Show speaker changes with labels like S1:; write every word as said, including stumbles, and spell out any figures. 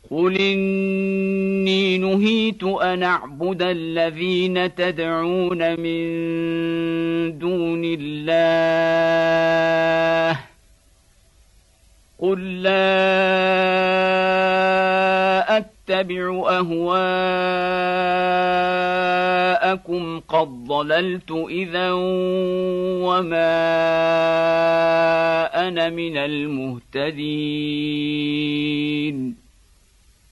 S1: قل إني نهيت أن أعبد الذين تدعون من دون الله قل لا أتبع أهواءكم قد ضللت إذا وما أنا من المهتدين